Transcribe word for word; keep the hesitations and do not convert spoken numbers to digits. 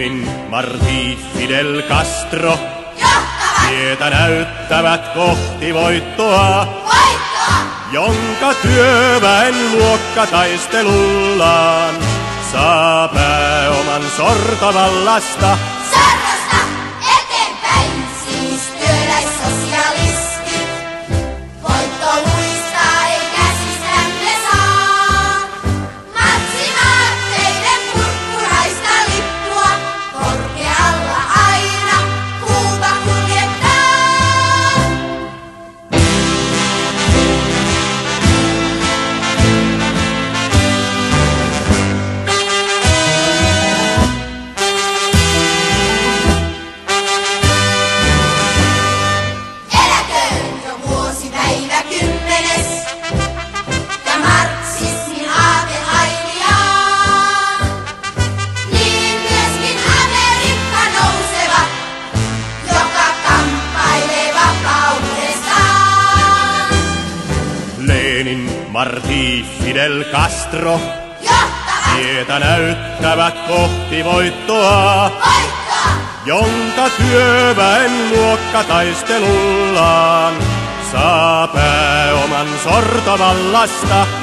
Lenin, Martí, Fidel Castro johtavat tietä näyttävät kohti voittoa, voittoa, jonka työväen luokka taistelullaan saa pääoman sortavallasta. sorrosta eteenpäin, siis työläissosialismi. Voittoluista ei käsistämme saa. Matsimaan teidän purppuraista lippua, korkealla aina Kuuba kuljettaa. Eläköön jo vuosipäivä kymmenes ja marksismin aate ainiaan. Niin myöskin Amerikka nouseva, joka kamppailee vapaudestaan. Lenin, Martí, Fidel Castro Johtavat tietä näyttävät kohti voittoa, voittoa, jonka työväen luokka taistelullaan saa pääoman sortavallasta.